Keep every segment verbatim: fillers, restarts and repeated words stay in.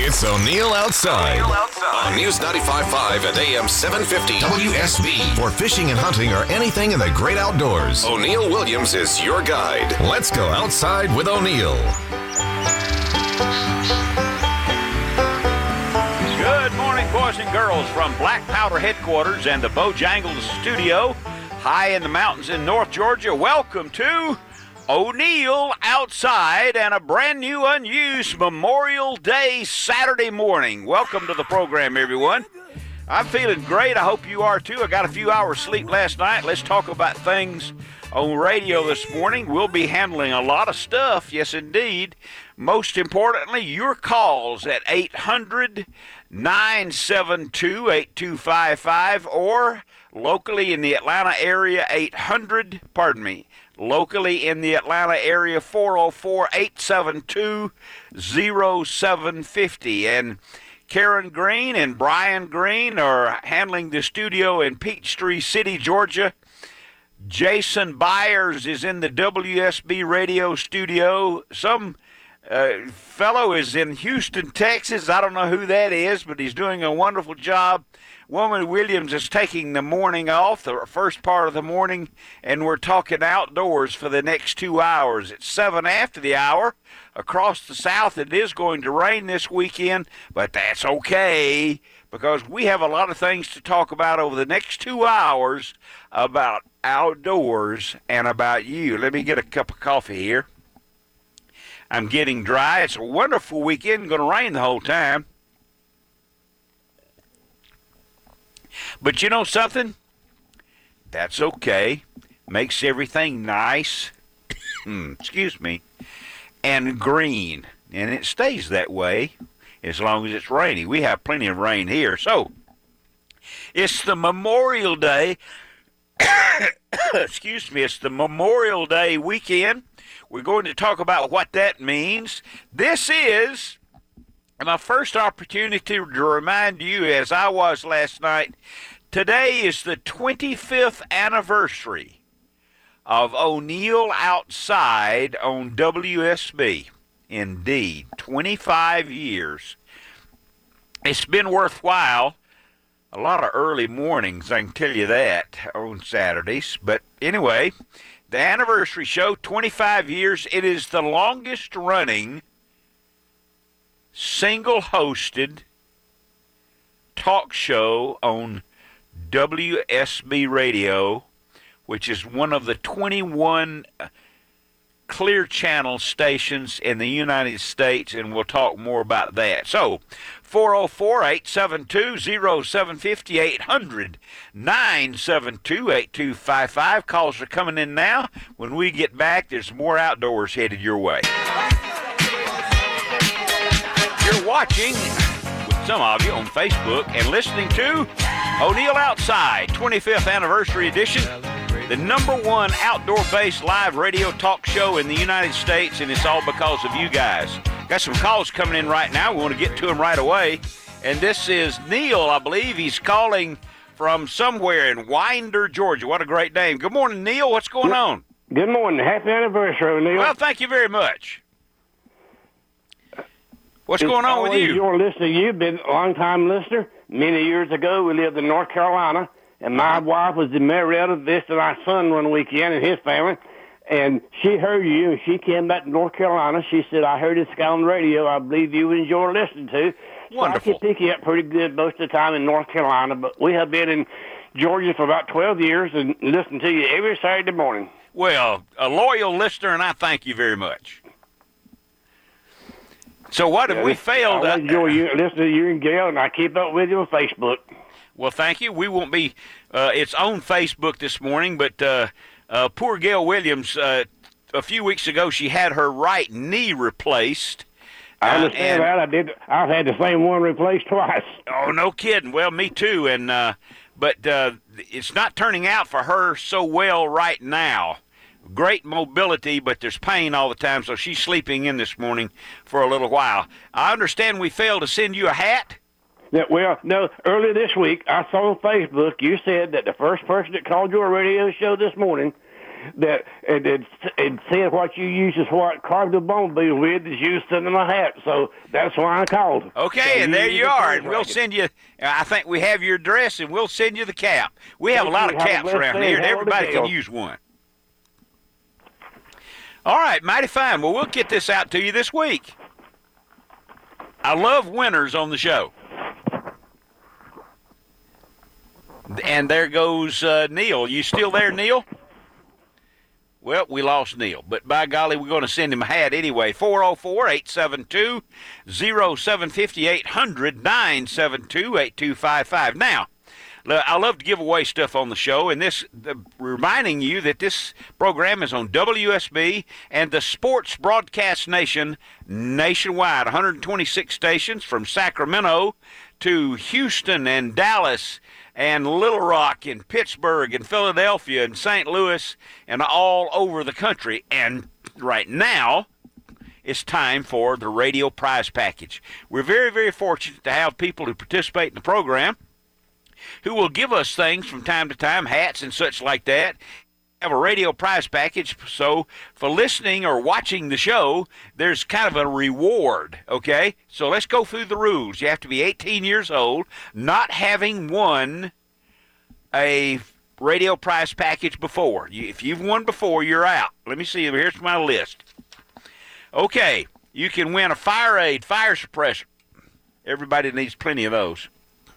It's O'Neill Outside. O'Neill Outside. On News ninety-five point five and A M seven fifty W S B. For fishing and hunting or anything in the great outdoors, O'Neill Williams is your guide. Let's go outside with O'Neill. Good morning, boys and girls, from Black Powder headquarters and the Bojangles studio, high in the mountains in North Georgia. Welcome to O'Neill Outside and a brand new unused Memorial Day Saturday morning. Welcome to the program, everyone. I'm feeling great. I hope you are too. I got a few hours sleep last night. Let's talk about things on radio this morning. We'll be handling a lot of stuff, yes indeed. Most importantly, your calls at eight hundred, nine seven two, eight two five five or locally in the Atlanta area, eight hundred, pardon me, locally in the Atlanta area, four oh four, eight seven two, oh seven five oh. And Karen Green and Brian Green are handling the studio in Peachtree City, Georgia. Jason Byers is in the W S B radio studio. Some uh, fellow is in Houston, Texas. I don't know who that is, but he's doing a wonderful job. Woman Williams is taking the morning off, the first part of the morning, and we're talking outdoors for the next two hours. It's seven after the hour. Across the South, it is going to rain this weekend, but that's okay, because we have a lot of things to talk about over the next two hours about outdoors and about you. Let me get a cup of coffee here. I'm getting dry. It's a wonderful weekend. Going to rain the whole time. But you know something? That's okay. Makes everything nice. Excuse me. And green. And it stays that way as long as it's rainy. We have plenty of rain here. So, it's the Memorial Day. Excuse me. It's the Memorial Day weekend. We're going to talk about what that means. This is my first opportunity to remind you, as I was last night, today is the twenty-fifth anniversary of O'Neill Outside on W S B. Indeed, twenty-five years. It's been worthwhile. A lot of early mornings, I can tell you that, on Saturdays. But anyway, the anniversary show, twenty-five years. It is the longest running single-hosted talk show on W S B Radio, which is one of the twenty-one clear channel stations in the United States, and we'll talk more about that. So, four oh four, eight seven two, oh seven five oh, eight hundred, nine seven two, eight two five five. Calls are coming in now. When we get back, there's more outdoors headed your way. You're watching with some of you on Facebook and listening to O'Neill Outside, twenty-fifth anniversary edition, the number one outdoor-based live radio talk show in the United States, and it's all because of you guys. Got some calls coming in right now. We want to get to them right away. And this is Neil, I believe. He's calling from somewhere in Winder, Georgia. What a great name. Good morning, Neil. What's going on? Good morning. Happy anniversary, O'Neill. Well, thank you very much. What's it's going on with you? Your listener. You've been a long-time listener. Many years ago, we lived in North Carolina, and my wife was in Marietta visiting our son one weekend and his family, and she heard you, and she came back to North Carolina. She said, I heard this guy on the radio I believe you enjoy listening to. Wonderful. So I can pick you up pretty good most of the time in North Carolina, but we have been in Georgia for about twelve years and listen to you every Saturday morning. Well, a loyal listener, and I thank you very much. So what have yeah, we failed? I enjoy you, listen to you and Gail, and I keep up with you on Facebook. Well, thank you. We won't be, uh, it's on Facebook this morning, but uh, uh, poor Gail Williams, uh, a few weeks ago, she had her right knee replaced. I understand uh, that. I did. I've had the same one replaced twice. Oh, no kidding. Well, me too. And uh, but uh, it's not turning out for her so well right now. Great mobility, but there's pain all the time, so she's sleeping in this morning for a little while. I understand we failed to send you a hat? Yeah, well, no, earlier this week, I saw on Facebook you said that the first person that called your radio show this morning that it, it, it said what you used is what carved the bumblebee with is used in my hat. So that's why I called. Okay, so and you there you are. And we'll racket. send you, I think we have your address, and we'll send you the cap. We have Thank a lot you. of Have a caps blessed around day. here, and Have a everybody good can deal. use one. All right, mighty fine. Well, we'll get this out to you this week. I love winners on the show. And there goes uh, Neil. You still there, Neil? Well, we lost Neil, but by golly, we're going to send him a hat anyway. four oh four, eight seven two, oh seven five oh, eight hundred, nine seven two, eight two five five. Now, look, I love to give away stuff on the show, and this uh, reminding you that this program is on W S B and the Sports Broadcast Nation nationwide, one hundred twenty-six stations from Sacramento to Houston and Dallas and Little Rock and Pittsburgh and Philadelphia and Saint Louis and all over the country. And right now, it's time for the radio prize package. We're very, very fortunate to have people who participate in the program who will give us things from time to time, hats and such like that. Have a radio prize package, so for listening or watching the show, there's kind of a reward, okay? So let's go through the rules. You have to be eighteen years old, not having won a radio prize package before. You, if you've won before, you're out. Let me see. Here's my list. Okay, you can win a fire aid, fire suppressor. Everybody needs plenty of those.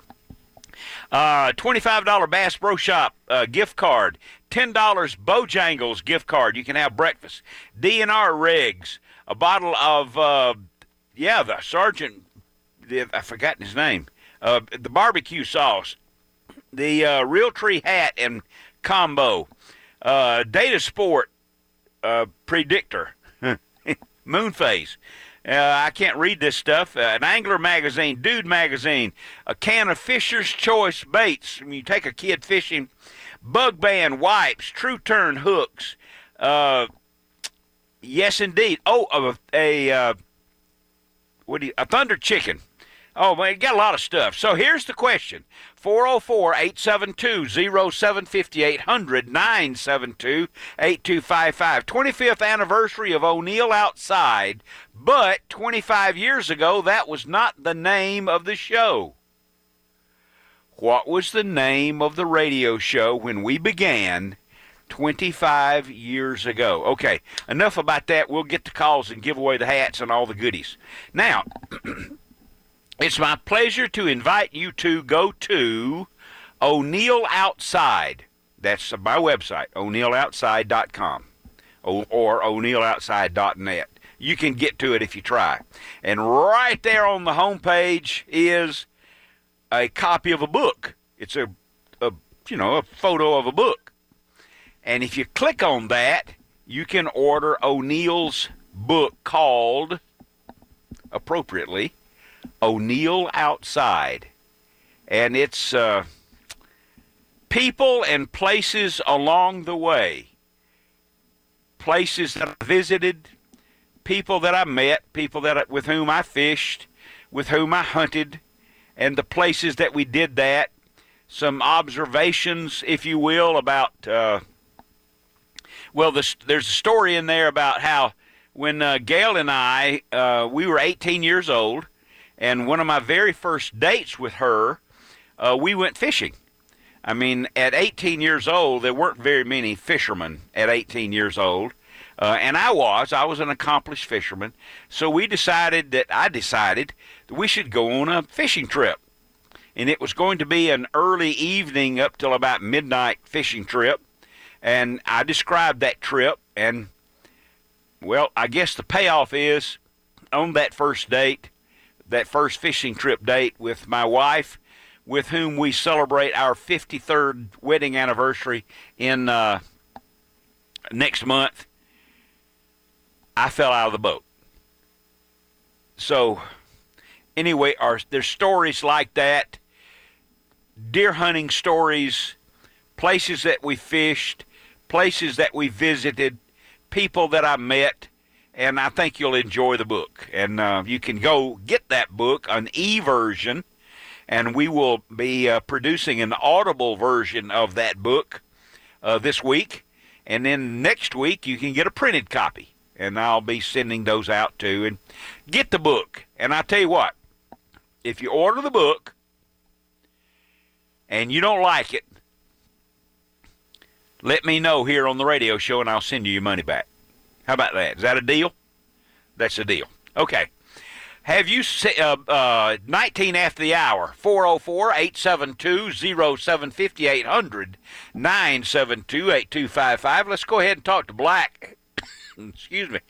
Uh, twenty-five dollars Bass Pro Shop uh, gift card, ten dollars Bojangles gift card. You can have breakfast. D N R Rigs, a bottle of, uh, yeah, the Sergeant, the, I've forgotten his name, uh, the barbecue sauce, the uh, Realtree hat and combo, uh, Data Sport uh, Predictor, Moonface. Uh, I can't read this stuff. Uh, an Angler magazine, Dude magazine, a can of Fisher's Choice baits. When you take a kid fishing, Bug Band wipes, True Turn hooks. Uh, yes, indeed. Oh, a, a uh, what do you, a Thunder Chicken. Oh, man, you got a lot of stuff. So here's the question. four oh four, eight seven two, oh seven five oh, eight hundred, nine seven two, eight two five five. twenty-fifth anniversary of O'Neill Outside, but twenty-five years ago, that was not the name of the show. What was the name of the radio show when we began twenty-five years ago? Okay, enough about that. We'll get the calls and give away the hats and all the goodies. Now, it's my pleasure to invite you to go to O'Neill Outside. That's my website, o'neill outside dot com or, or o'neill outside dot net. You can get to it if you try. And right there on the homepage is a copy of a book. It's a, a you know, a photo of a book. And if you click on that, you can order O'Neill's book called, appropriately, O'Neill Outside. And it's uh, people and places along the way. Places that I visited, people that I met, people that I, with whom I fished, with whom I hunted, and the places that we did that. Some observations, if you will, about, uh, well, this, there's a story in there about how when uh, Gail and I, uh, we were eighteen years old, and one of my very first dates with her, uh, we went fishing. I mean, at eighteen years old, there weren't very many fishermen at eighteen years old. Uh, and I was. I was an accomplished fisherman. So we decided that, I decided that we should go on a fishing trip. And it was going to be an early evening up till about midnight fishing trip. And I described that trip. And, well, I guess the payoff is on that first date, that first fishing trip date with my wife, with whom we celebrate our fifty-third wedding anniversary in uh, next month, I fell out of the boat. So, anyway, our, there's stories like that, deer hunting stories, places that we fished, places that we visited, people that I met, and I think you'll enjoy the book. And uh, you can go get that book, an e-version, and we will be uh, producing an audible version of that book uh, this week. And then next week you can get a printed copy, and I'll be sending those out too. And get the book. And I tell you what, if you order the book and you don't like it, let me know here on the radio show, and I'll send you your money back. How about that? Is that a deal? That's a deal. Okay. Have you, uh, uh, nineteen after the hour, four oh four, eight seven two, oh seven five oh, eight hundred, nine seven two, eight two five five. Let's go ahead and talk to Black. Excuse me.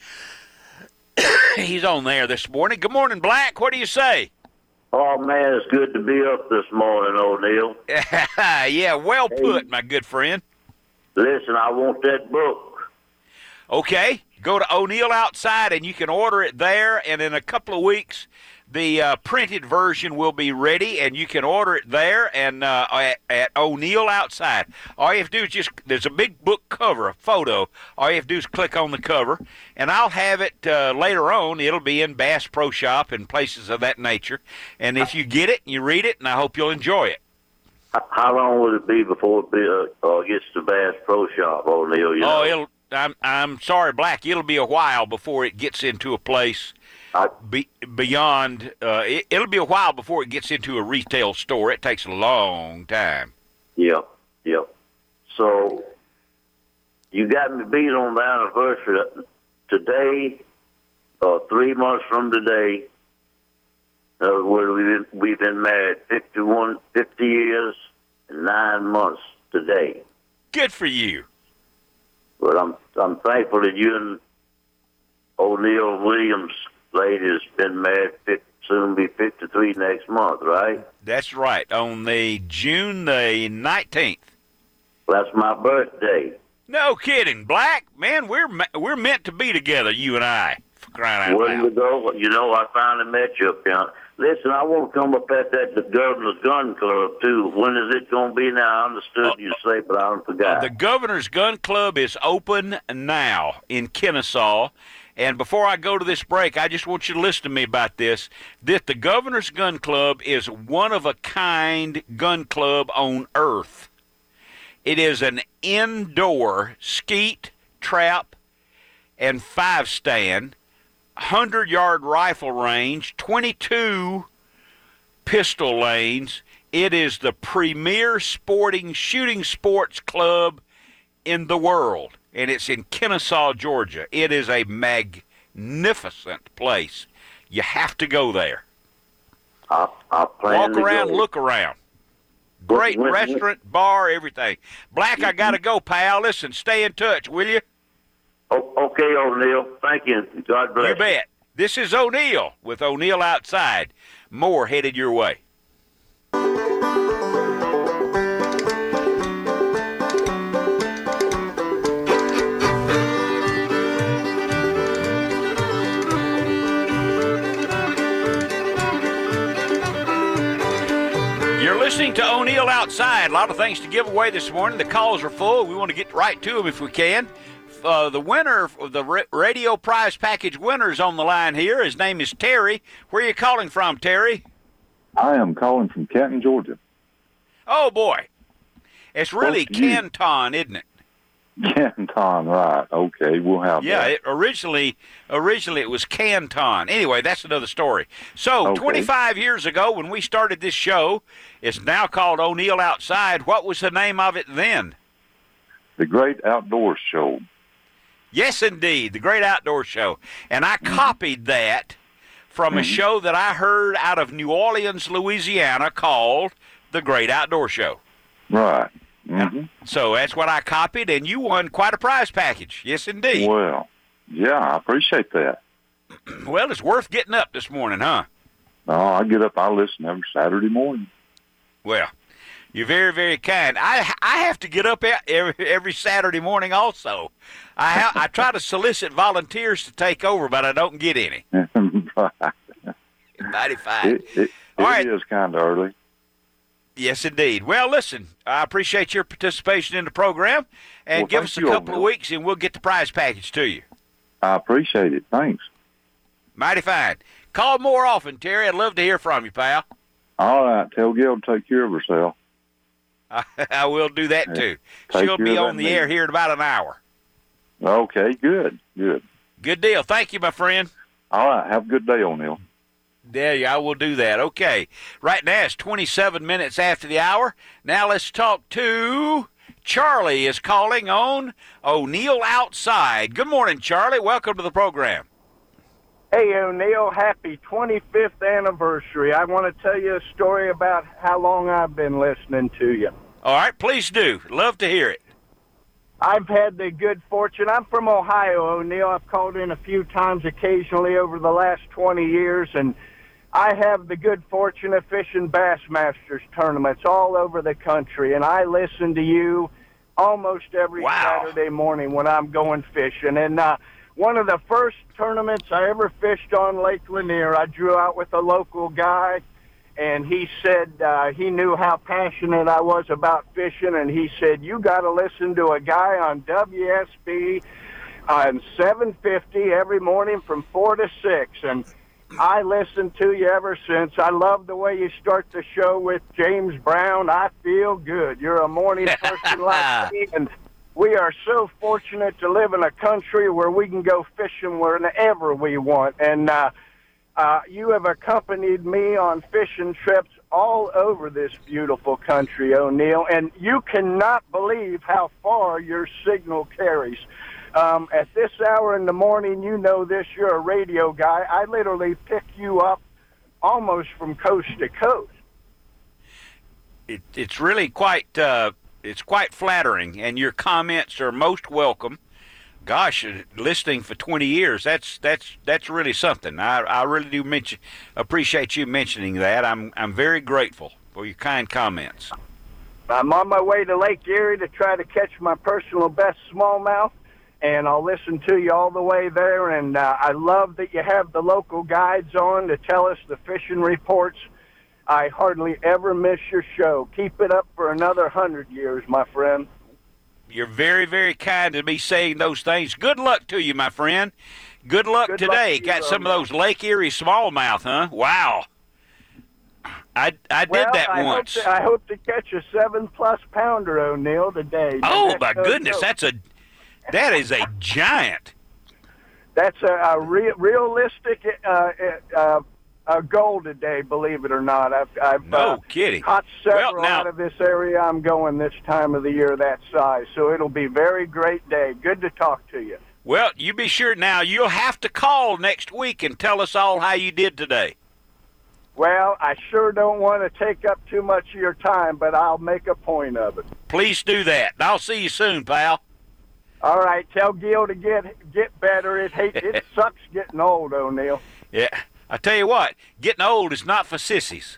He's on there this morning. Good morning, Black. What do you say? Oh, man, it's good to be up this morning, O'Neill. Yeah, well put, my good friend. Listen, I want that book. Okay, go to O'Neill Outside, and you can order it there, and in a couple of weeks, the uh, printed version will be ready, and you can order it there and uh, at, at O'Neill Outside. All you have to do is just, there's a big book cover, a photo. All you have to do is click on the cover, and I'll have it uh, later on. It'll be in Bass Pro Shop and places of that nature. And if you get it, you read it, and I hope you'll enjoy it. How long will it be before it be, uh, uh, gets to Bass Pro Shop, O'Neill? You oh, know? it'll, I'm, I'm sorry, Black. It'll be a while before it gets into a place I, be, beyond. Uh, it, it'll be a while before it gets into a retail store. It takes a long time. Yep, yep. So you got me beat on the anniversary today. Uh, three months from today. Uh, where we've been, we've been married fifty-one, fifty years and nine months today. Good for you. But I'm I'm thankful that you and O'Neill Williams lady has been married. Soon be fifty-three next month, right? That's right. On the June the nineteenth. That's my birthday. No kidding, Black. Man, we're we're meant to be together, you and I. For crying out Where loud. you go? You know, I finally met you up here. Listen, I want to come up at that the Governor's Gun Club too. When is it going to be now? I understood uh, you say, but I forgot. Uh, the Governor's Gun Club is open now in Kennesaw. And before I go to this break, I just want you to listen to me about this. That the Governor's Gun Club is one-of-a-kind gun club on earth. It is an indoor skeet, trap, and five-stand, hundred-yard rifle range, twenty-two pistol lanes. It is the premier sporting shooting sports club in the world, and it's in Kennesaw, Georgia. It is a magnificent place. You have to go there. I, I plan Walk to around, go. look around. Great When- when- restaurant, bar, everything. Black, I got to go, pal. Listen, stay in touch, will you? Oh, okay, O'Neill. Thank you. God bless You bet. This is O'Neill with O'Neill Outside. More headed your way. You're listening to O'Neill Outside. A lot of things to give away this morning. The calls are full. We want to get right to them if we can. Uh, the winner, the ra- radio prize package winner is on the line here. His name is Terry. Where are you calling from, Terry? I am calling from Canton, Georgia. Oh, boy. It's really Close to you. Canton, isn't it? Canton, right. Okay, we'll have Yeah, that. it originally originally it was Canton. Anyway, that's another story. So, Okay. twenty-five years ago when we started this show, it's now called O'Neill Outside. What was the name of it then? The Great Outdoors Show. Yes, indeed, the Great Outdoor Show. And I copied that from a show that I heard out of New Orleans, Louisiana called The Great Outdoor Show. Right. hmm So that's what I copied, and you won quite a prize package. Yes, indeed. Well, yeah, I appreciate that. Well, it's worth getting up this morning, huh? Oh, I get up, I listen every Saturday morning. Well, you're very, very kind. I I have to get up e- every, every Saturday morning also. I ha- I try to solicit volunteers to take over, but I don't get any. Right. Mighty fine. It, it, All it right. is kind of early. Yes, indeed. Well, listen, I appreciate your participation in the program, and Well, give thank us a you, couple of O'Neill. weeks, and we'll get the prize package to you. I appreciate it. Thanks. Mighty fine. Call more often, Terry. I'd love to hear from you, pal. All right, tell Gail to take care of herself. I, I will do that, too. Take She'll care be of on that the air meeting. here in about an hour. Okay, good, good. Good deal. Thank you, my friend. All right, have a good day, O'Neill. Yeah, yeah, I will do that. Okay. Right now it's twenty-seven minutes after the hour. Now let's talk to Charlie is calling on O'Neill Outside. Good morning, Charlie. Welcome to the program. Hey, O'Neill, happy twenty-fifth anniversary. I want to tell you a story about how long I've been listening to you. All right, please do. Love to hear it. I've had the good fortune. I'm from Ohio, O'Neill. I've called in a few times occasionally over the last twenty years, and I have the good fortune of fishing Bassmasters tournaments all over the country, and I listen to you almost every Wow. Saturday morning when I'm going fishing. And uh, one of the first tournaments I ever fished on Lake Lanier, I drew out with a local guy, and he said uh, he knew how passionate I was about fishing, and he said, you got to listen to a guy on W S B on seven fifty every morning from four to six. And I listened to you ever since. I love the way you start the show with James Brown. I feel good. You're a morning person like me, and we are so fortunate to live in a country where we can go fishing whenever we want. And uh, uh, you have accompanied me on fishing trips all over this beautiful country, O'Neill, and you cannot believe how far your signal carries. Um, at this hour in the morning, you know this, you're a radio guy. I literally pick you up almost from coast to coast. It, it's really quite uh, it's quite flattering, and your comments are most welcome. Gosh, uh, listening for twenty years, that's that's that's really something. I, I really do mention, appreciate you mentioning that. I'm I'm very grateful for your kind comments. I'm on my way to Lake Erie to try to catch my personal best smallmouth, and I'll listen to you all the way there. And uh, I love that you have the local guides on to tell us the fishing reports. I hardly ever miss your show. Keep it up for another hundred years, my friend. You're very, very kind to be saying those things. Good luck to you, my friend. Good luck Good today. luck to you, Got some of O'Neill. those Lake Erie smallmouth, huh? Wow. I I did Well, that I once. Hope to, I hope to catch a seven-plus pounder, O'Neill, today. Oh That's my no goodness, joke. that's a that is a giant. That's a, a re- realistic uh, uh, uh, goal today, believe it or not. I've, I've No uh, kidding. caught several Well, now- out of this area I'm going this time of the year that size, so it'll be a very great day. Good to talk to you. Well, you be sure now you'll have to call next week and tell us all how you did today. Well, I sure don't want to take up too much of your time, but I'll make a point of it. Please do that. I'll see you soon, pal. All right, tell Gil to get get better. It hate, it sucks getting old, O'Neill. Yeah. I tell you what, getting old is not for sissies.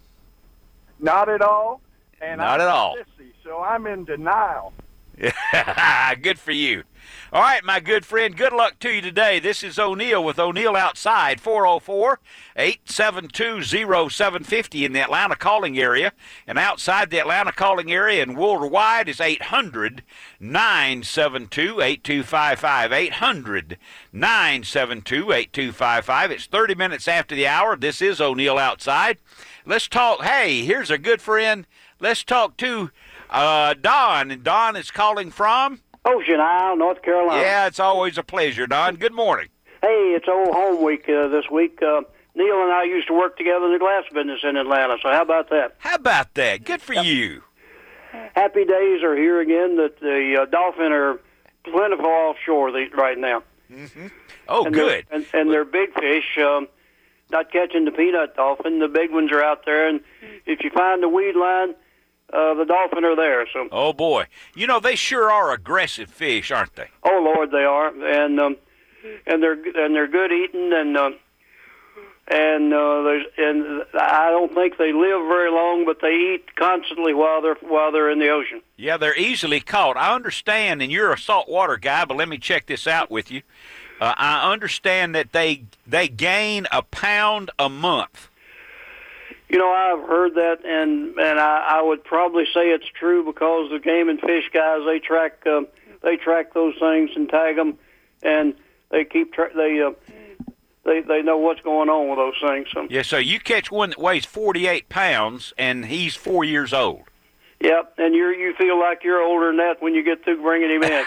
Not at all. And Not I'm at all. a sissy, so I'm in denial. Good for you. All right, my good friend, good luck to you today. This is O'Neill with O'Neill Outside, four oh four, eight seven two, oh seven five oh in the Atlanta calling area. And outside the Atlanta calling area and worldwide is eight hundred, nine seven two, eight two five five, eight hundred, nine seven two, eight two five five. It's thirty minutes after the hour. This is O'Neill Outside. Let's talk. Hey, here's a good friend. Let's talk to uh, Don. And Don is calling from? Ocean Isle, North Carolina. Yeah, it's always a pleasure, Don. Good morning. Hey, it's Old Home Week uh, this week. Uh, Neil and I used to work together in the glass business in Atlanta, so how about that? How about that? Good for you. Happy days are here again that the uh, dolphin are plentiful offshore the, right now. Oh, and good. They're, and, and they're big fish, um, not catching the peanut dolphin. The big ones are out there, and if you find the weed line, uh, the dolphin are there. So, Oh, boy. You know, they sure are aggressive fish, aren't they? oh Lord, they are, and um, and they're and they're good eating, and um, and uh, there's and I don't think they live very long, but they eat constantly while they're while they're in the ocean. Yeah, they're easily caught. I understand, and you're a saltwater guy, but let me check this out with you. Uh, I understand that they they gain a pound a month. You know, I've heard that, and and I, I would probably say it's true because the game and fish guys they track uh, they track those things and tag them, and they keep tra- they uh, they they know what's going on with those things. So Yeah, so you catch one that weighs forty-eight pounds, and he's four years old. Yep, and you you feel like you're older than that when you get through bringing him in.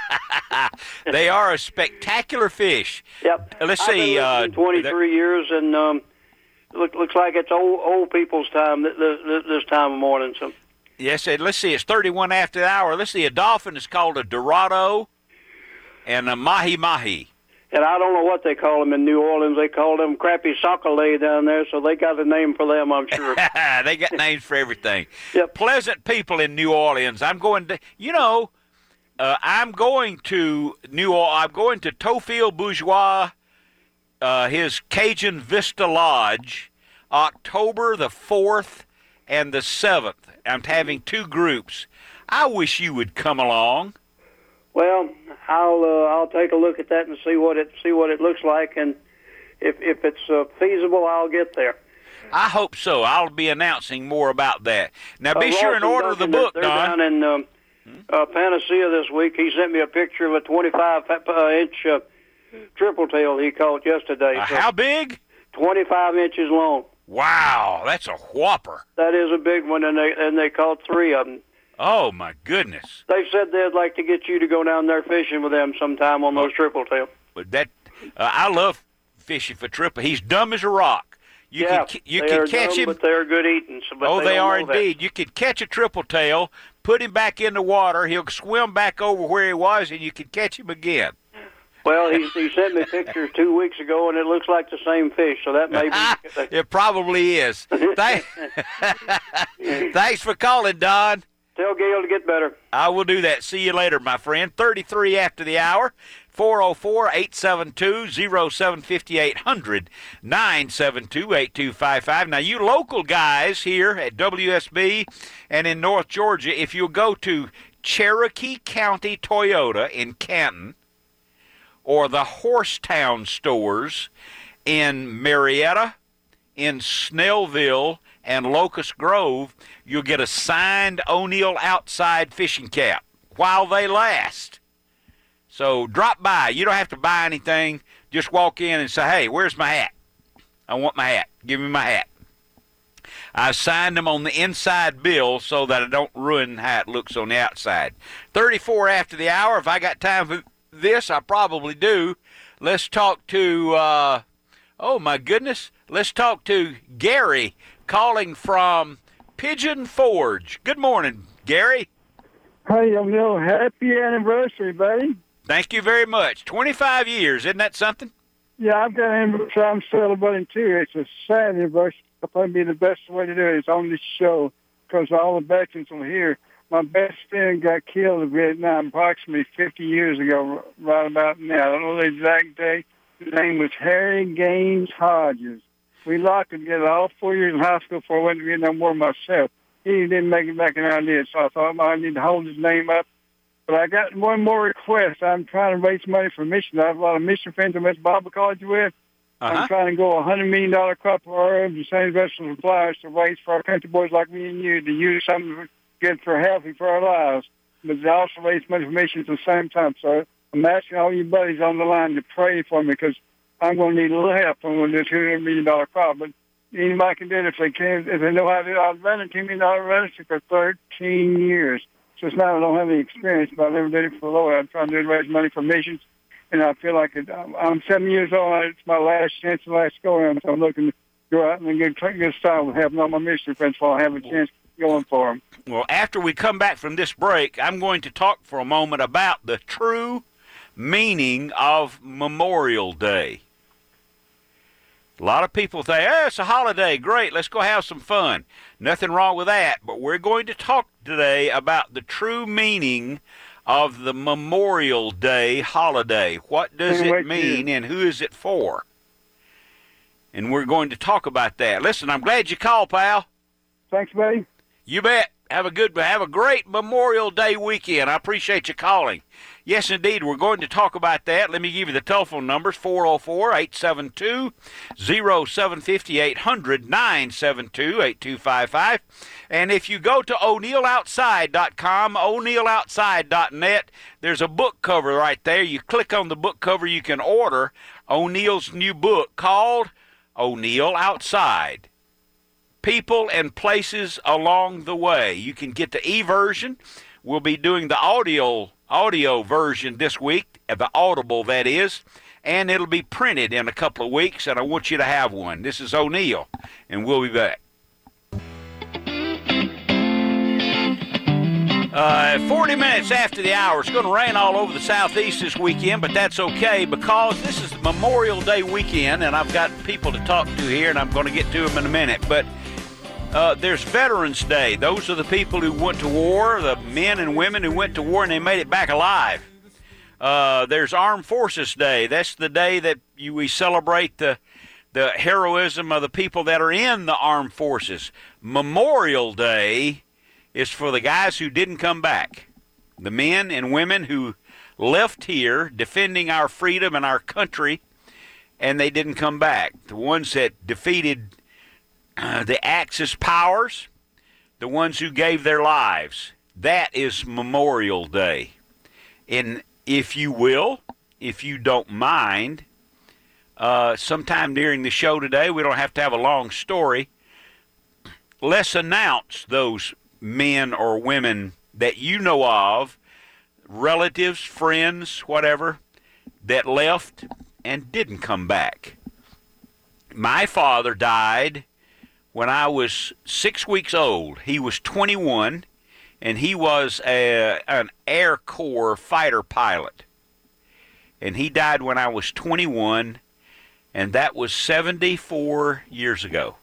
They are a spectacular fish. Yep. Let's I've see. been Uh, listening twenty-three years, and um, look, looks like it's old old people's time th- th- this time of morning. So. Yes, and let's see. It's thirty-one after the hour. Let's see. A dolphin is called a Dorado, and a mahi mahi. And I don't know what they call them in New Orleans. They call them crappy sockeye down there, so they got a name for them, I'm sure. They got names for everything. Yep. Pleasant people in New Orleans. I'm going to, you know, uh, I'm going to New Orleans. I'm going to Tofil Bourgeois, uh, his Cajun Vista Lodge, October the fourth and the seventh. I'm having two groups. I wish you would come along. Well, I'll uh, I'll take a look at that and see what it see what it looks like, and if if it's uh, feasible, I'll get there. I hope so. I'll be announcing more about that. Now, be uh, sure and order Duncan, the book, they're, Don. They're down in um, uh, Panacea this week. He sent me a picture of a twenty-five inch uh, triple tail he caught yesterday. Uh, so how big? twenty-five inches long. Wow, that's a whopper. That is a big one, and they and they caught three of them. Oh, my goodness. They said they'd like to get you to go down there fishing with them sometime on those triple tail. But that, uh, I love fishing for triple. He's dumb as a rock. You yeah, can you they can are catch dumb, him. but they're good eating. So, but oh, they, they don't are know that. indeed. You can catch a triple tail, put him back in the water. He'll swim back over where he was, and you can catch him again. Well, he, he sent me pictures two weeks ago, and it looks like the same fish, so that may be... It probably is. Thank, thanks for calling, Don. Tell Gail to get better. I will do that. See you later, my friend. thirty-three after the hour. four oh four, eight seven two, oh seven five eight hundred, nine seven two, eight two five five. Now, you local guys here at W S B and in North Georgia, if you'll go to Cherokee County Toyota in Canton, or the Horsetown stores in Marietta, in Snellville, and Locust Grove, you'll get a signed O'Neill Outside fishing cap while they last. So drop by. You don't have to buy anything. Just walk in and say, hey, where's my hat? I want my hat. Give me my hat. I signed them on the inside bill so that I don't ruin how it looks on the outside. thirty-four after the hour. If I got time for this, I probably do. Let's talk to, uh, oh my goodness, let's talk to Gary calling from Pigeon Forge. Good morning, Gary. Hey, O'Neill, happy anniversary, buddy. Thank you very much. twenty-five years, isn't that something? Yeah, I've got an anniversary I'm celebrating too. It's a sad anniversary. It'll probably be the best way to do it. It's on this show because all the veterans will hear. My best friend got killed in Vietnam approximately fifty years ago, right about now. I don't know the exact date. His name was Harry Gaines Hodges. We locked him together all four years in high school before I went to Vietnam War myself. He didn't make it back, and I did, so I thought well, I need to hold his name up. But I got one more request. I'm trying to raise money for missions. I have a lot of mission friends I went to Bible college with. Uh-huh. I'm trying to go a one hundred million dollars crop of herbs and same vegetable supplies to raise for our country boys like me and you to use something good for healthy for our lives. But they also raise money for missions at the same time. So I'm asking all you buddies on the line to pray for me because I'm going to need a little help. I'm going to do a two hundred million dollars crop. But anybody can do it if they can, if they know how to do it. I've run a two million dollars registry for thirteen years. So it's not I don't have any experience, but I've never did it for the Lord. I'm trying to raise money for missions. And I feel like it, I'm seven years old. It's my last chance and last go around. So I'm looking to go out and get good style with having all my mission friends while I have a chance going for them. Well, after we come back from this break, I'm going to talk for a moment about the true meaning of Memorial Day. A lot of people say, hey, it's a holiday. Great, let's go have some fun. Nothing wrong with that. But we're going to talk today about the true meaning of the Memorial Day holiday. What does it mean and who is it for? And we're going to talk about that. Listen, I'm glad you called, pal. Thanks, buddy. You bet. Have a good, have a great Memorial Day weekend. I appreciate you calling. Yes, indeed, we're going to talk about that. Let me give you the telephone numbers, four oh four, eight seven two, oh seven five eight hundred, nine seven two, eight two five five. And if you go to O'Neill Outside dot com, O'Neill Outside dot net, there's a book cover right there. You click on the book cover, you can order O'Neill's new book called O'Neill Outside. people and places along the way. You can get the e-version. We'll be doing the audio audio version this week, the Audible, that is, and it'll be printed in a couple of weeks, and I want you to have one. This is O'Neill, and we'll be back. Uh, forty minutes after the hour. It's going to rain all over the southeast this weekend, but that's okay because this is Memorial Day weekend, and I've got people to talk to here, and I'm going to get to them in a minute. But uh, there's Veterans Day. Those are the people who went to war, the men and women who went to war, and they made it back alive. Uh, there's Armed Forces Day. That's the day that you, we celebrate the the heroism of the people that are in the armed forces. Memorial Day is for the guys who didn't come back, the men and women who left here defending our freedom and our country, and they didn't come back. The ones that defeated uh, the Axis powers, the ones who gave their lives. That is Memorial Day. And if you will, if you don't mind, uh, sometime during the show today, we don't have to have a long story, let's announce those men or women that you know of, relatives, friends, whatever, that left and didn't come back. My father died when I was six weeks old. He was twenty-one, and he was a, an Air Corps fighter pilot. And he died when I was twenty-one, and that was seventy-four years ago.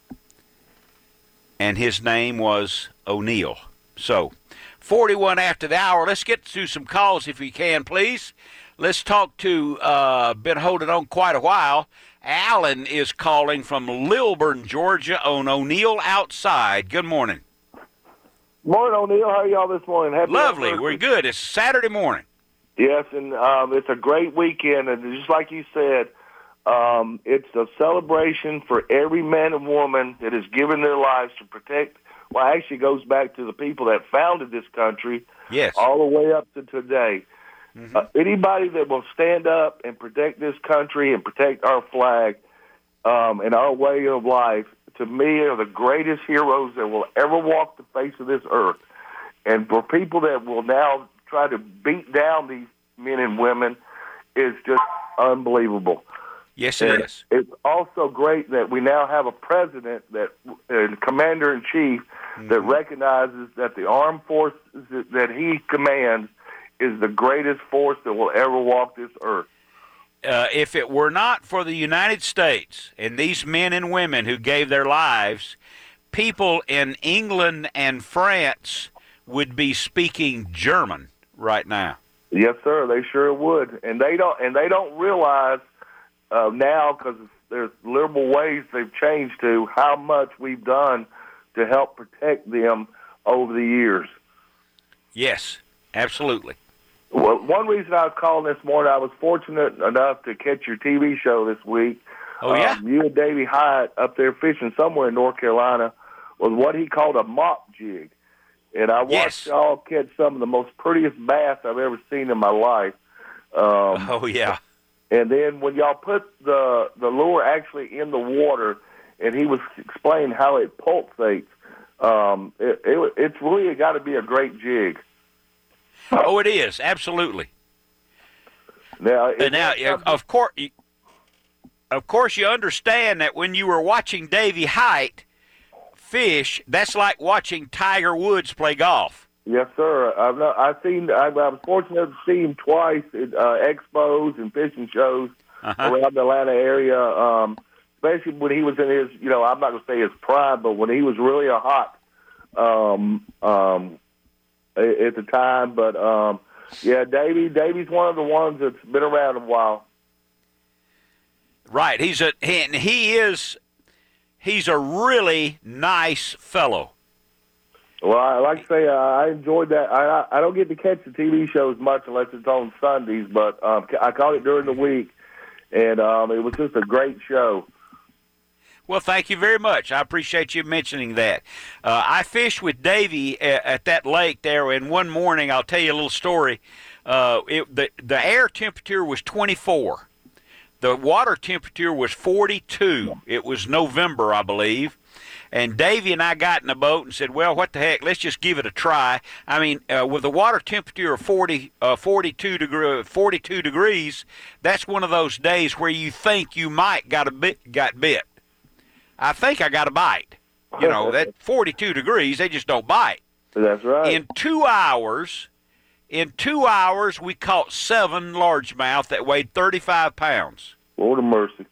And his name was O'Neill. So, forty-one after the hour. Let's get to some calls if we can, please. Let's talk to, uh, been holding on quite a while. Alan is calling from Lilburn, Georgia on O'Neill Outside. Good morning. Morning, O'Neill. How are y'all this morning? Happy Lovely. We're good. It's Saturday morning. Yes, and um, it's a great weekend. And just like you said, um, it's a celebration for every man and woman that has given their lives to protect. Well, actually it goes back to the people that founded this country. Yes. All the way up to today. Mm-hmm. Uh, anybody that will stand up and protect this country and protect our flag um, and our way of life, to me, are the greatest heroes that will ever walk the face of this earth. And for people that will now try to beat down these men and women is just unbelievable. Yes, it and is. It's also great that we now have a president, that uh, commander-in-chief, mm-hmm. that recognizes that the armed forces that he commands is the greatest force that will ever walk this earth. Uh, if it were not for the United States and these men and women who gave their lives, people in England and France would be speaking German right now. Yes, sir. They sure would, and they don't. And they don't realize uh, now, because there's liberal ways they've changed to, how much we've done to help protect them over the years. Yes, absolutely. Well, one reason I was calling this morning, I was fortunate enough to catch your T V show this week. Oh, yeah? Um, you and Davey Hyatt up there fishing somewhere in North Carolina was what he called a mop jig. And I watched yes. y'all catch some of the most prettiest bass I've ever seen in my life. Um, oh, yeah. And then when y'all put the, the lure actually in the water, and he was explaining how it pulsates, um, it, it, it's really got to be a great jig. Oh, it is, absolutely. Now, and now, of course, of course, you understand that when you were watching Davey Hite fish, that's like watching Tiger Woods play golf. Yes, sir. I've not, I've seen. I, I was fortunate to see him twice at uh, expos and fishing shows uh-huh. around the Atlanta area. Um, especially when he was in his, you know, I'm not going to say his prime, but when he was really a hot. Um, um, at the time, but um, yeah, Davey. Davey's one of the ones that's been around a while. Right, he's a he, he is he's a really nice fellow. Well, I like to say uh, I enjoyed that. I I don't get to catch the T V shows much unless it's on Sundays, but um, I caught it during the week, and um, it was just a great show. Well, thank you very much. I appreciate you mentioning that. Uh, I fished with Davey at, at that lake there, and one morning, I'll tell you a little story. Uh, it, the, the air temperature was twenty-four. The water temperature was forty-two. It was November, I believe. And Davy and I got in the boat and said, well, what the heck, let's just give it a try. I mean, uh, with the water temperature of forty, uh, forty-two, degree, forty-two degrees, that's one of those days where you think you might got a bit, got bit. I think I got a bite. You know, that forty-two degrees, they just don't bite. That's right. In two hours, in two hours, we caught seven largemouth that weighed thirty-five pounds. Lord of mercy.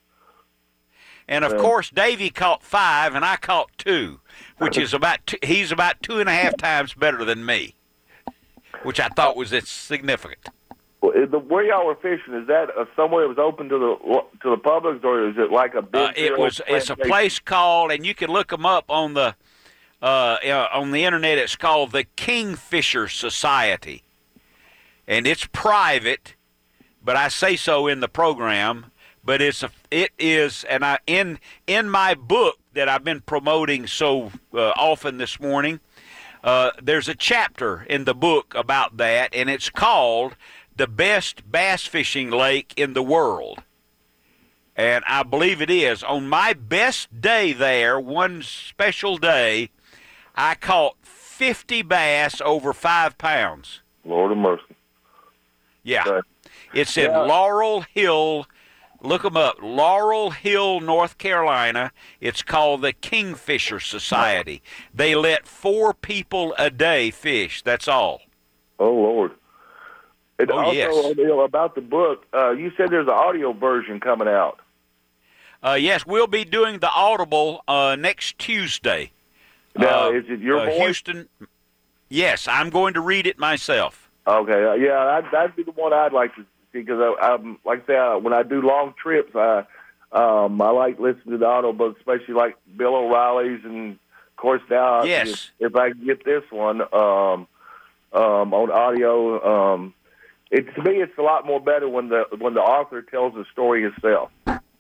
And, of course, Davy caught five, and I caught two, which is about two, he's about two and a half times better than me, which I thought was significant. Well, is the, where y'all were fishing, is that uh, somewhere that was open to the to the public, or is it like a big? Uh, it was. It's a place called, and you can look them up on the uh, uh, on the internet. It's called the Kingfisher Society, and it's private, but I say so in the program. But it's a, it is, and I in in my book that I've been promoting so uh, often this morning, uh, there's a chapter in the book about that, and it's called "The Best Bass Fishing Lake in the World." And I believe it is. On my best day there, one special day, I caught fifty bass over five pounds. Lord of mercy. Yeah, okay. It's in yeah. Laurel Hill. Look them up, Laurel Hill, North Carolina. It's called the Kingfisher Society. They let four people a day fish. That's all. Oh, Lord. And oh, also, yes. You know, about the book, uh, you said there's an audio version coming out. Uh, yes, we'll be doing the Audible uh, next Tuesday. Now, uh, is it your uh, voice? Houston? Yes, I'm going to read it myself. Okay, uh, yeah, that'd, that'd be the one I'd like to see, because I, I'm, like I say, I, when I do long trips, I um, I like listening to the audiobooks, especially like Bill O'Reilly's, and of course now, yes. if, if I can get this one um, um, on audio, um, it, to me, it's a lot more better when the when the author tells the story himself.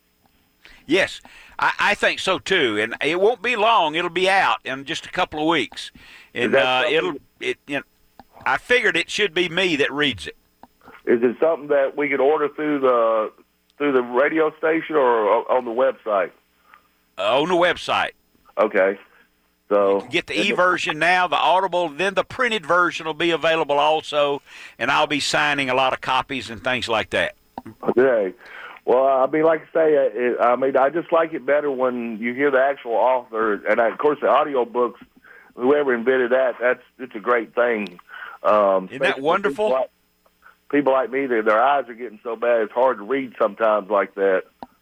Yes, I, I think so too, and it won't be long. It'll be out in just a couple of weeks, and uh, it'll it. You know, I figured it should be me that reads it. Is it something that we could order through the through the radio station or on the website? Uh, on the website. Okay. So you can get the e-version now, the Audible, then the printed version will be available also, and I'll be signing a lot of copies and things like that. Okay. Well, I mean, like I say, it, I mean, I just like it better when you hear the actual author, and I, of course the audio books. Whoever invented that, that's it's a great thing. Um, Isn't that wonderful? People like, people like me, their their eyes are getting so bad, it's hard to read sometimes like that.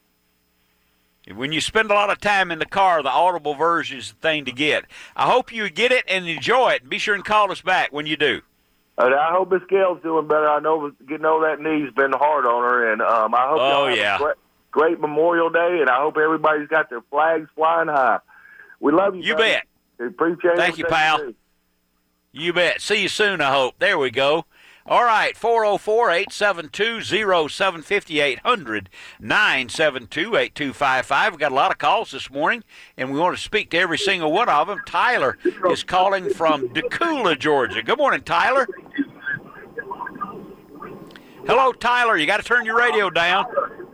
When you spend a lot of time in the car, the Audible version is the thing to get. I hope you get it and enjoy it. Be sure and call us back when you do. And I hope Miss Gail's doing better. I know getting over that knee's been hard on her, and um, I hope oh, y'all have yeah. a great, great Memorial Day, and I hope everybody's got their flags flying high. We love you. You buddy. bet. We appreciate Thank you, pal. You, you bet. See you soon, I hope. There we go. All right, four oh four, eight seven two, oh seven five oh, eight hundred, nine seven two, eight two five five. We've got a lot of calls this morning, and we want to speak to every single one of them. Tyler is calling from Decula, Georgia. Good morning, Tyler. Hello, Tyler. You got to turn your radio down.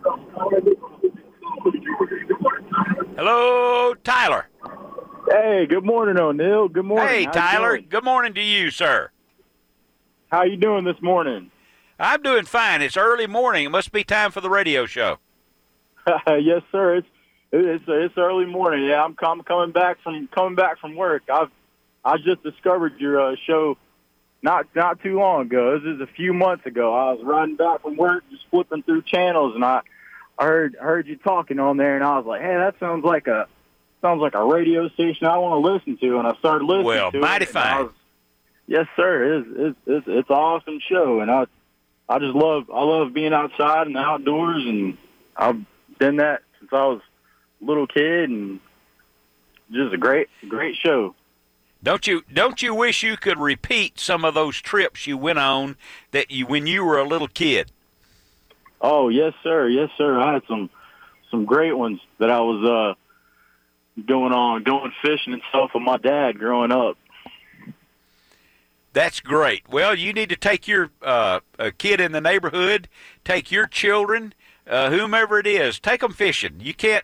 Hello, Tyler. Hey, good morning, O'Neill. Good morning. Hey, How Tyler. Good morning to you, sir. How you doing this morning? I'm doing fine. It's early morning. It must be time for the radio show. Yes, sir. It's it's it's early morning. Yeah, I'm, I'm coming back from coming back from work. I've I just discovered your uh, show not not too long ago. This is a few months ago. I was riding back from work, just flipping through channels, and I I heard heard you talking on there, and I was like, hey, that sounds like a sounds like a radio station I want to listen to. And I started listening well, to it. Well, mighty and fine. Was, yes, sir. It's, it's it's it's an awesome show, and I I just love I love being outside and outdoors, and I've done that since I was a little kid, and just a great great show. Don't you don't you wish you could repeat some of those trips you went on that you when you were a little kid? Oh yes, sir. Yes, sir. I had some some great ones that I was uh, going on, going fishing and stuff with my dad growing up. That's great. Well, you need to take your uh, a kid in the neighborhood, take your children, uh, whomever it is, take them fishing. You can't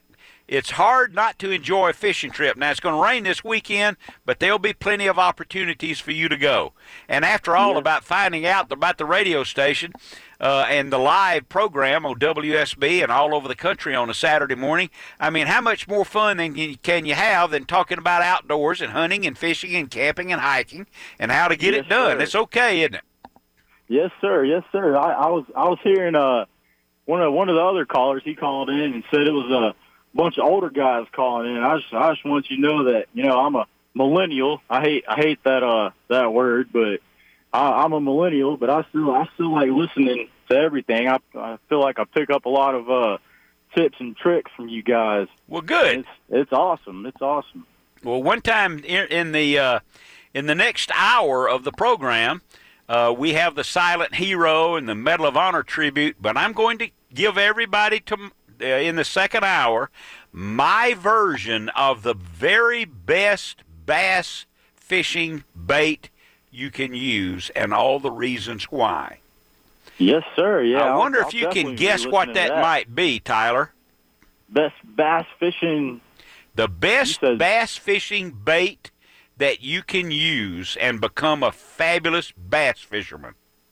it's hard not to enjoy a fishing trip. Now, it's going to rain this weekend, but there'll be plenty of opportunities for you to go. And after all, Yeah. about finding out about the radio station uh, and the live program on W S B and all over the country on a Saturday morning, I mean, how much more fun than you, can you have than talking about outdoors and hunting and fishing and camping and hiking and how to get Yes, it done? sir. It's okay, isn't it? Yes, sir. Yes, sir. I, I was I was hearing uh one of one of the other callers. He called in and said it was a bunch of older guys calling in. I just I just want you to know that you know I'm a millennial. I hate I hate that uh that word, but I, I'm a millennial. But I still I still like listening to everything. I I feel like I pick up a lot of uh tips and tricks from you guys. Well, good. It's it's awesome. It's awesome. Well, one time in, in the uh, in the next hour of the program, uh, we have the Silent Hero and the Medal of Honor tribute. But I'm going to give everybody to uh, in the second hour my version of the very best bass fishing bait you can use and all the reasons why. Yes, sir. Yeah. I I'll- wonder I'll if you can definitely be guess what listening to that, might be, Tyler. Best bass fishing. The best You said- bass fishing bait that you can use and become a fabulous bass fisherman.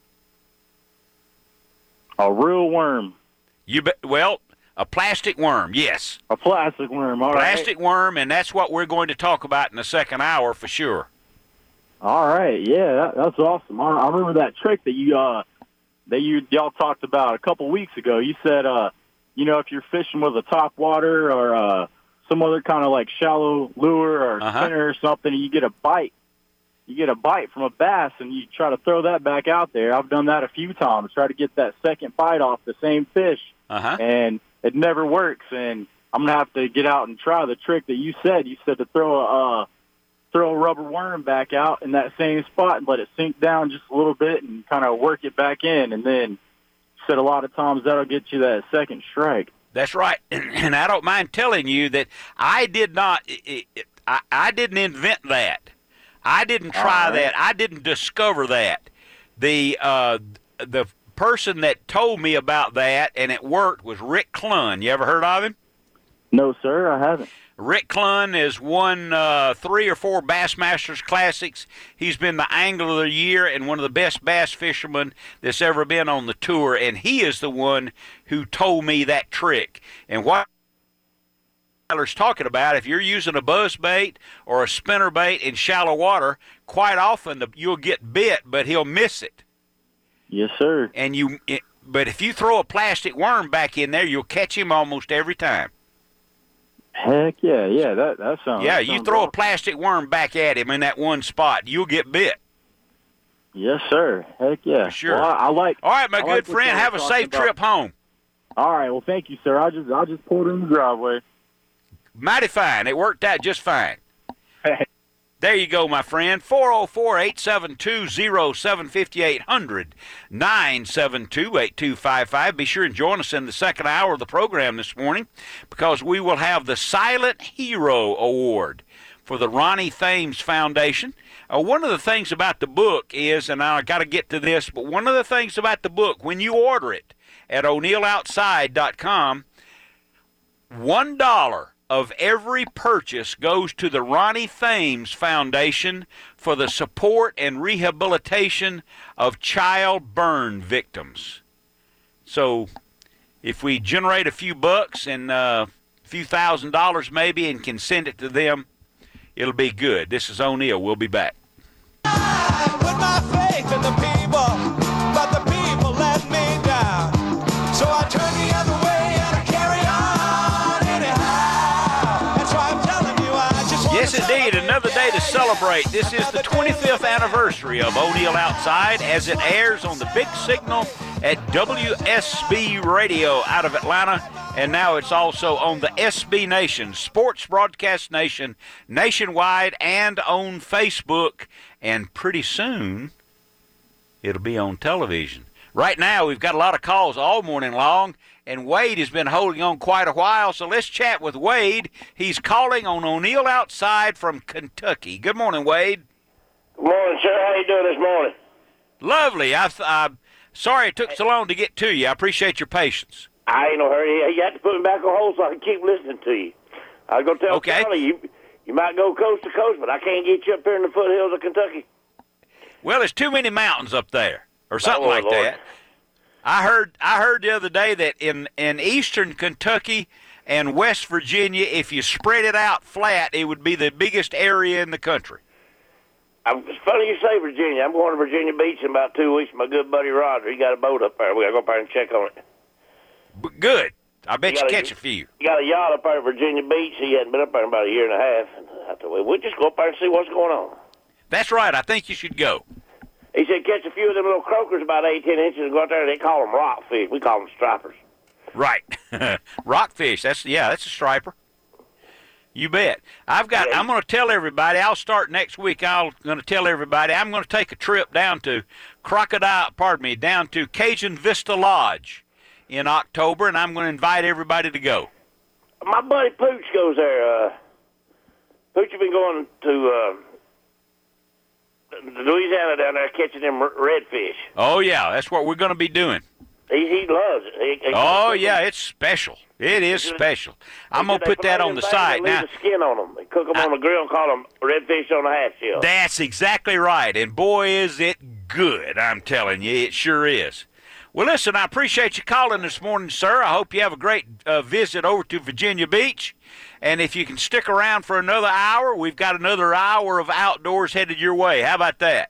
A real worm. You be, well, a plastic worm, yes. A plastic worm. All right. Plastic worm, and that's what we're going to talk about in the second hour for sure. All right. Yeah, that, that's awesome. I, I remember that trick that you uh that you y'all talked about a couple weeks ago. You said uh you know if you're fishing with a top water or uh some other kind of like shallow lure or Uh-huh. spinner or something, and you get a bite. You get a bite from a bass, and you try to throw that back out there. I've done that a few times. Try to get that second bite off the same fish, Uh-huh. and it never works. And I'm gonna have to get out and try the trick that you said. You said to throw a uh, throw a rubber worm back out in that same spot and let it sink down just a little bit and kind of work it back in. And then you said a lot of times that'll get you that second strike. That's right. And I don't mind telling you that I did not, it, it, I, I didn't invent that. I didn't try All right. that. I didn't discover that. The uh, the person that told me about that and it worked was Rick Clunn. You ever heard of him? No, sir, I haven't. Rick Clunn has won uh, three or four Bassmasters Classics. He's been the Angler of the Year and one of the best bass fishermen that's ever been on the tour, and he is the one who told me that trick. And what Tyler's talking about, if you're using a buzz bait or a spinner bait in shallow water, quite often the, you'll get bit, but he'll miss it. Yes, sir. And you, it, but if you throw a plastic worm back in there, you'll catch him almost every time. Heck yeah, yeah, that that sounds. Yeah, that you sounds throw a awesome. plastic worm back at him in that one spot, you'll get bit. Yes, sir. Heck yeah. For sure. Well, I, I like. All right, my I good like what friend, y'all have a talking safe about. trip home. All right. Well, thank you, sir. I just I just pulled in the driveway. Mighty fine. It worked out just fine. There you go, my friend. four oh four, eight seven two, oh seven five eight hundred, nine seven two, eight two five five. Be sure and join us in the second hour of the program this morning because we will have the Silent Hero Award for the Ronnie Thames Foundation. Uh, one of the things about the book is, and I got to get to this, but one of the things about the book, when you order it at O'Neill Outside dot com, one dollar of every purchase goes to the Ronnie Thames Foundation for the support and rehabilitation of child burn victims. So if we generate a few bucks and uh, a few thousand dollars maybe and can send it to them, it'll be good. This is O'Neill. We'll be back. I put my faith in the people, but the people let me down. So I turn the other way and I carry on anyhow. That's why I'm telling you I just want Yes, indeed, another day to celebrate. This is the twenty-fifth anniversary of O'Neill Outside as it airs on the Big Signal at W S B Radio out of Atlanta. And now it's also on the S B Nation, Sports Broadcast Nation, nationwide and on Facebook. And pretty soon, it'll be on television. Right now, we've got a lot of calls all morning long, and Wade has been holding on quite a while, so let's chat with Wade. He's calling on O'Neill Outside from Kentucky. Good morning, Wade. Good morning, sir. How you doing this morning? Lovely. I, I'm sorry it took so long to get to you. I appreciate your patience. I ain't no hurry. You have to put me back on hold so I can keep listening to you. I was going to tell Okay. Charlie, you, you might go coast to coast, but I can't get you up here in the foothills of Kentucky. Well, there's too many mountains up there, or something Oh, like Lord. that. I heard I heard the other day that in, in eastern Kentucky and West Virginia, if you spread it out flat, it would be the biggest area in the country. I'm, it's funny you say Virginia. I'm going to Virginia Beach in about two weeks. My good buddy Roger, he got a boat up there. We got to go up there and check on it. But good. I bet You you, gotta- catch a few. He got a yacht up there at Virginia Beach. He hadn't been up there in about a year and a half. And I thought, well, we'll just go up there and see what's going on. That's right. I think you should go. He said catch a few of them little croakers about eight, ten inches and go out there. They call them rockfish. We call them stripers. Right. Rockfish. That's yeah, that's a striper. You bet. I've got I'm going to tell everybody, I'll start next week. I'm going to tell everybody I'm going to take a trip down to Crocodile, pardon me, down to Cajun Vista Lodge in October, and I'm going to invite everybody to go. My buddy Pooch goes there. Uh, Pooch has been going to uh, Louisiana down there catching them r- redfish. Oh yeah, that's what we're going to be doing. He, he loves it. He, he, Oh yeah, it's special. It is special. I'm going to put that on the site now. now. Leave the skin on them. They cook them on the grill and call them redfish on the half shell. That's exactly right. And boy, is it good. I'm telling you, it sure is. Well, listen, I appreciate you calling this morning, sir. I hope you have a great uh, visit over to Virginia Beach. And if you can stick around for another hour, we've got another hour of outdoors headed your way. How about that?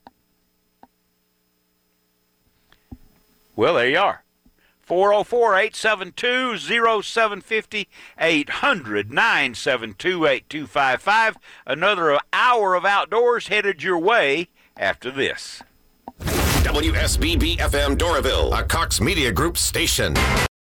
Well, there you are. four oh four, eight seven two, oh seven five oh, eight hundred, nine seven two, eight two five five. Another hour of outdoors headed your way after this. W S B B F M Doraville, a Cox Media Group station.